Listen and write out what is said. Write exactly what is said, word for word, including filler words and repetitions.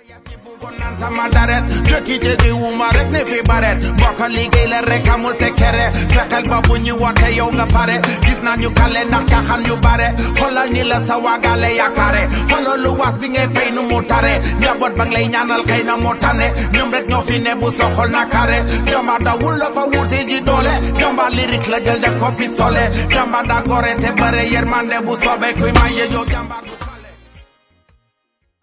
sama daret jëkki ci di wuma rek ne fi baret bokk liggéey la rek amul secret fexeel ba bu ñu wote yow nga pare gis naa ñu kale ndax caaxaan yu bare xoolal ni la sa waagale yaakaare xoolal lu was bi ngay fay nu mu tare njaboot ba lay ñaanal kay na mu tane ñoom rek ñoo fi ne bu soxol na kare jamba dawul la fa wuti ji doole jamba lyrique la jël def ko pistolet jamba da gore te bare yermande bu soobee kuy maye yow jamba